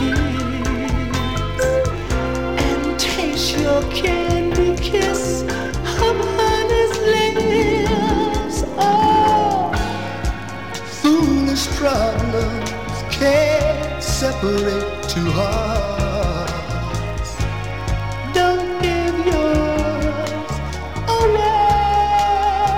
and taste your candy kiss upon his lips. Oh, foolish problems can't separate two hearts. Don't give yours away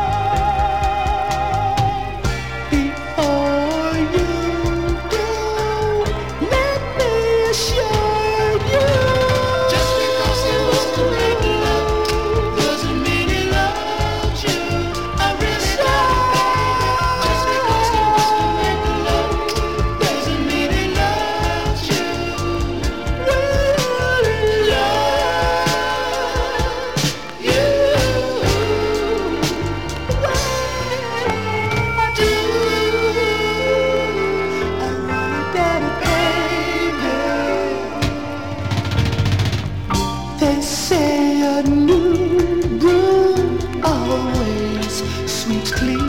before you do. Let me assure you, just because he wants to make love doesn't mean he loves you. I really don't. Just because he wants to make love doesn't mean he loves you. Really love you. I do. I really baby. They say a new broom always sweeps clean.